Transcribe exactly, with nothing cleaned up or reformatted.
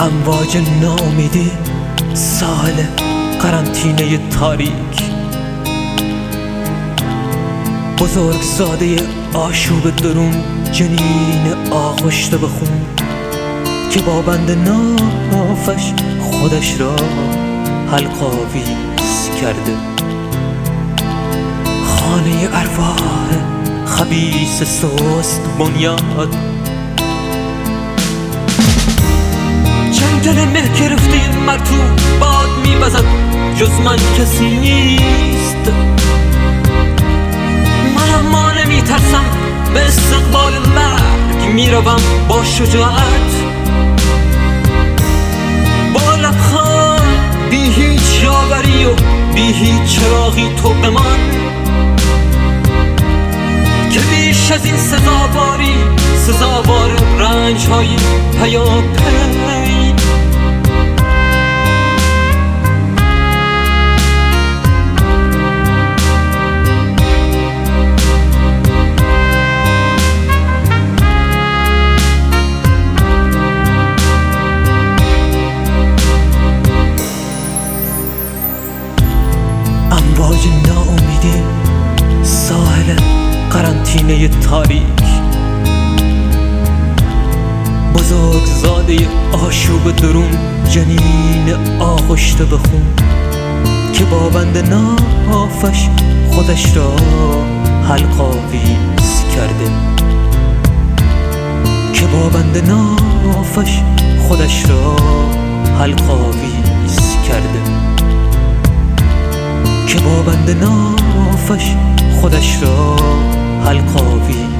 امواج ناامیدی، ساحل قرنطینه تاریک، بزرگزاده آشوب درون، جنین آغشته به خون که با بند نافش خودش را حلق‌آویز کرده. خانه ارواح خبیث سست بنیاد، جنگل مه گرفته مرطوب باد می‌وزد، جز من کسی نیست. من اما نمی‌ترسم، به استقبال مرگ میروم با شجاعت، با لبخند، بی هیچ یاوری و بی هیچ چراغی تو بمان، که بیش از این سزاواری سزاوار رنج‌های پیاپی. امواج ناامیدی، ساحل قرنطینه تاریک، بزرگزاده آشوب درون، جنین آغشته به خون که با بند نافش خودش را حلق‌آویز کرده، که با بند نافش خودش را حلق‌آویز کرده، که با بند نافش خودش را حلق‌آویز